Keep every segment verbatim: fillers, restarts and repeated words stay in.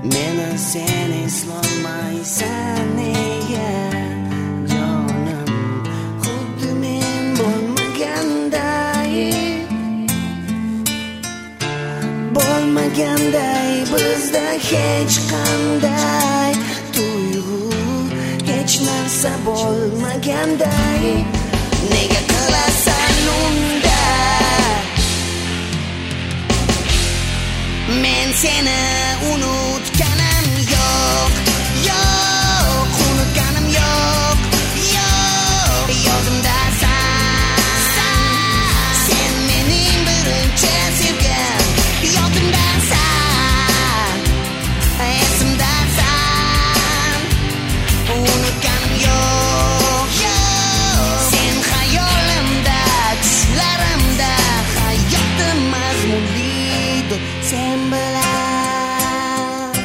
Meni sen eslolmaysan nega jonim, xuddi men bo'lmaganday, bo'lmaganday bizda hech qanday tuyg'u, hech narsa bo'lmaganday. Nega qilasan unda? Men seni unutganim yo'q, yo'q, unutganim yo'q, yo'q, yodimdasan. Sen mening birinchi sevgim, yodimdasan, esimdasan. Unutganim yo'q, yo'q, sen hayolimda, tushlarimda, hayotim mazmunlidir sen bilan.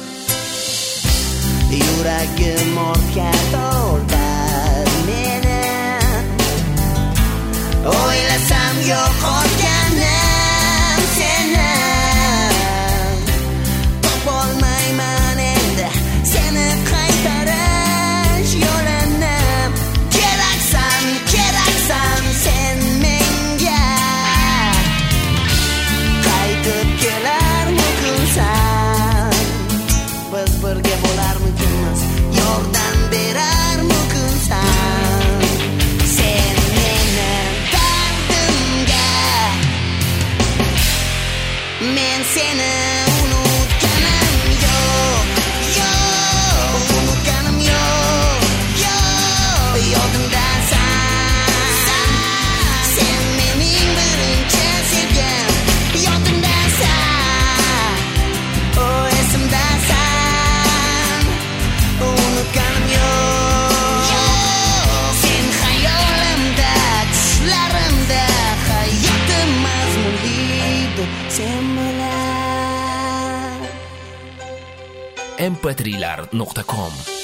Yuragim ortga tortar meni, o'ylasam yo'qotganim seni. Topolmayman endi seni qaytarish yo'lini. Keraksan, keraksan sen menga, qaytib kelarmikinsan, biz birga bo'larmikinmiz, yordam berarmikinsan. Sen meni dardimga, men seni unutganim yo'q, yo'q, unutganim yo'q, yo'q, yodimdasan. Sen mening birinchi sevgim, yodimdasan, o esimdasan. Unutganim yo'q, yo'q, sen hayolimda, tushlarimda, hayotim mazmunlidir sen bilan. em pe tri lar nuqta com